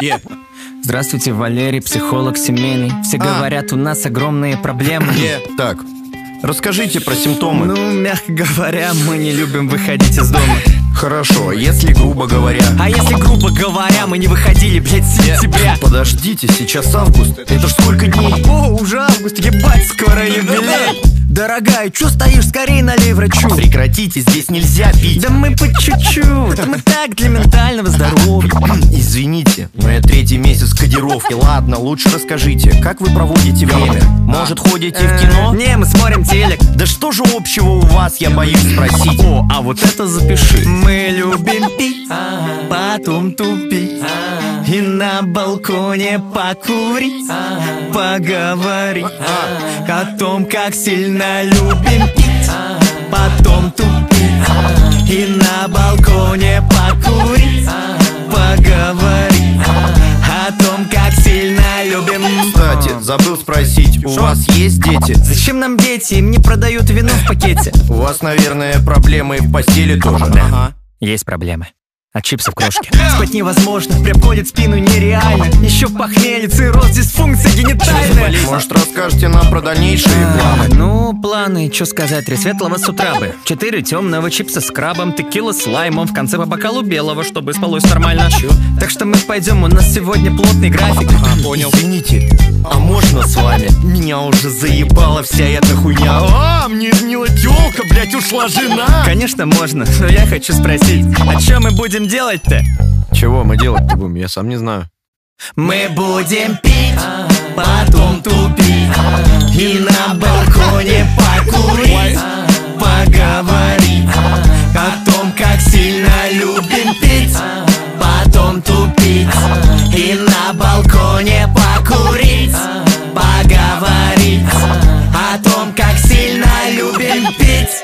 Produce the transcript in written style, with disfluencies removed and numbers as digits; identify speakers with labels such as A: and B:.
A: Здравствуйте, Валерий, психолог семейный. Все говорят, у нас огромные проблемы.
B: Так, расскажите про симптомы.
A: Ну, мягко говоря, мы не любим выходить из дома.
B: Хорошо, если грубо говоря.
A: А если грубо говоря, мы не выходили, блядь, с сентября.
B: Подождите, сейчас август. Это ж сколько дней?
A: О, уже август, ебать, скоро юбилей. Дорогая, чё стоишь, скорее налей врачу.
B: Прекратите, здесь нельзя пить.
A: Да мы по чуть-чуть, мы так для ментального здоровья.
B: Извините, но я 3-й месяц кодировки. Ладно, лучше расскажите, как вы проводите время? Может, ходите в кино?
A: Не, мы смотрим телек.
B: Да что же общего у вас, я боюсь спросить.
A: О, а вот это запиши. Мы любим пить, потом тупить, и на балконе покурить, поговорить о том, как сильно любим пить, потом тупить, и на балконе покурить, поговорить о том, как сильно любим.
B: Кстати, забыл спросить, у вас есть дети?
A: Зачем нам дети? Им не продают вино в пакете.
B: У вас, наверное, проблемы в постели тоже.
A: Да, есть проблемы. От чипсов крошки. Спать невозможно, прям колет спину нереально. Еще похмелье, цирроз, дисфункция генитальная.
B: Может, расскажете нам про дальнейшие планы?
A: Ну, планы, что сказать, 3 светлого с утра бы, 4 темного, чипса с крабом, текила с лаймом, в конце по бокалу белого, чтобы спалось нормально. Так что мы пойдем, у нас сегодня плотный график.
B: Понял. Извините, а можно с вами? Меня уже заебала вся эта хуйня. Мне изменила тёлка, блять, ушла жена.
A: Конечно, можно, но я хочу спросить, а что мы будем делать-то?
B: Чего мы делать-то будем? Я сам не знаю.
A: Мы будем пить, потом тупить, и на балконе покурить, поговорить о том, как сильно любим пить, потом тупить, и на балконе покурить, поговорить о том, как сильно любим пить.